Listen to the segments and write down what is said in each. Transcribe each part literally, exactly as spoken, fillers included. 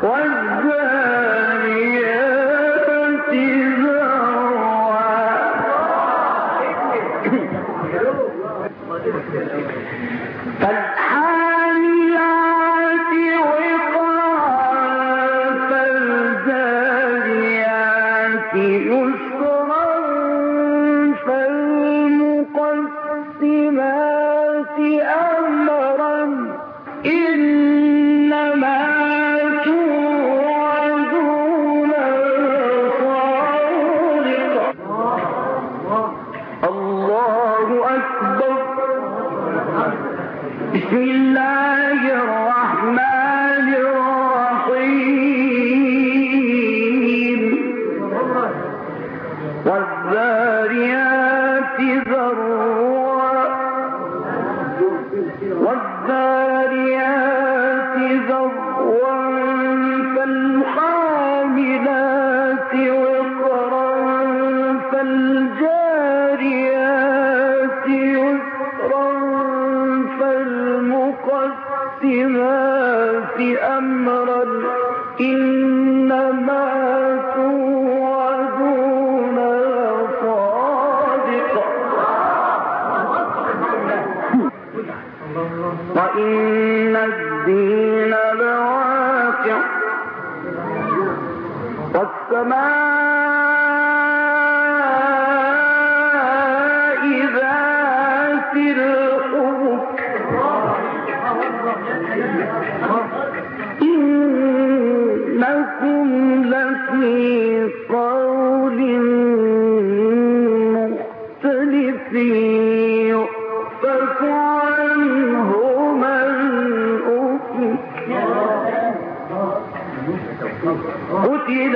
قتل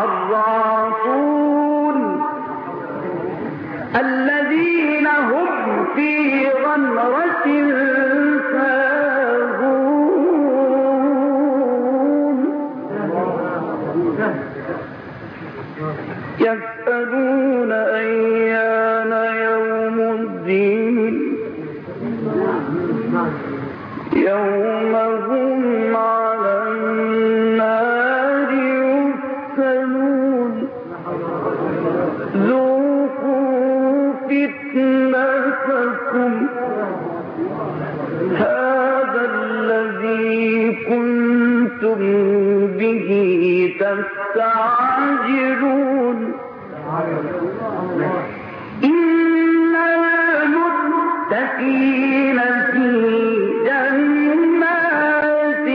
الخراصون الذين هم في غمرة ساهون يسألون أيان يوم الدين يوم هم على النار يفتنون ذوقوا فتنتكم هذا الذي كنتم به تستعجلون إن المتقين في جنات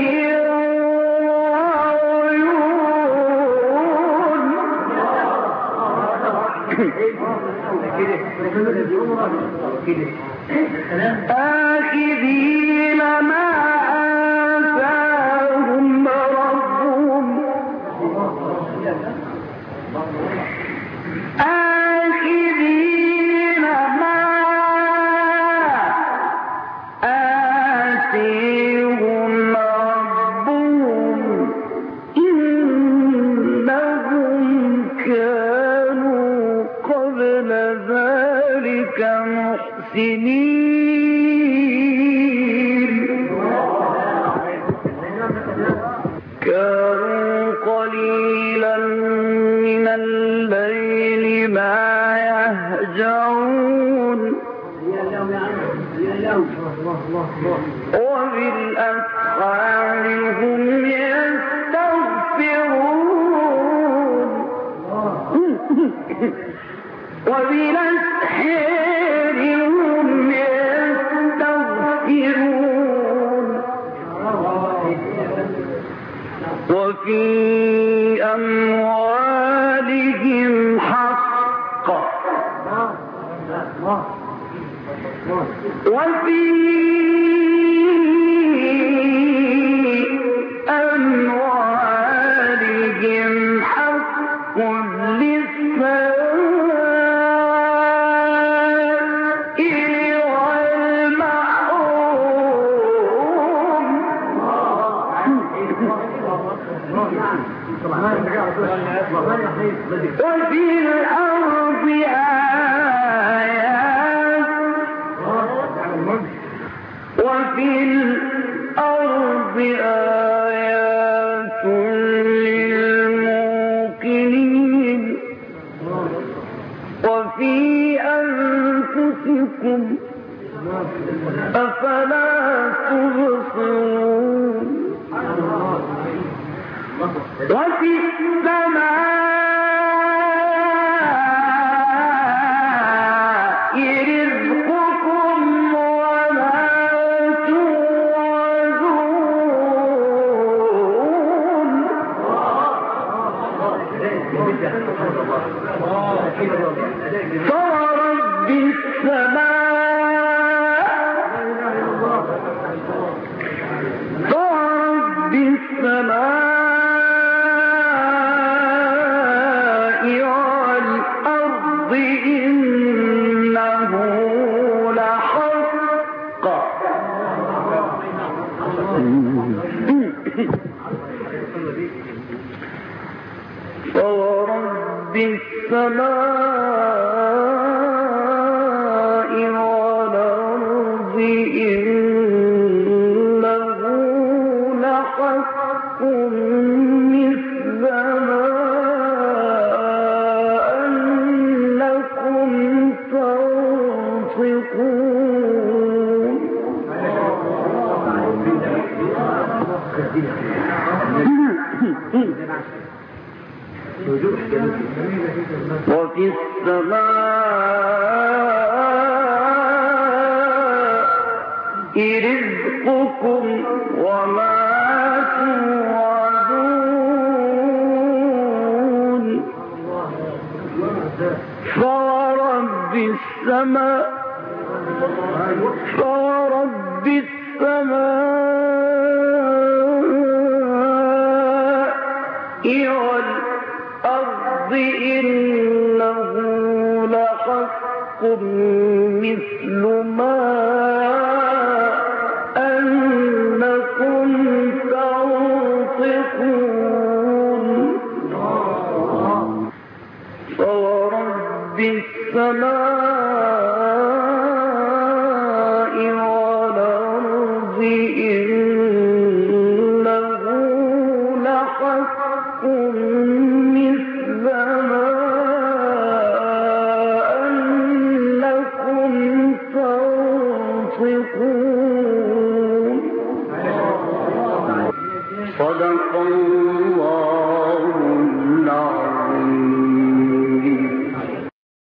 وعيون آخذين ما آتاهم ربهم آخذين ما آتيهم ربهم إنهم كانوا قبل ذلك محسنين كانوا قليلا من الليل ما يهجعون وبالأسحار هم يستغفرون وبالأسحار هم يستغفرون وفي أموالهم حق وفي أموالهم حق للسائل والمحروم وفي الأرض آيات وفي الأرض آيات أفلا تبصرون وفي السماء رزقكم وما توعدون فورب السماء فورب السماء والأرض إنه لحق فورب السماء والأرض إنه لحق مثل ما أنكم تنطقون وفي السماء رزقكم وما توعدون فورب السماء فورب السماء والأرض إنه لحق مثل ما أنكم تنطقون فورب السماء والأرض إنه لحق مثل ما أنكم تنطقون صدق الله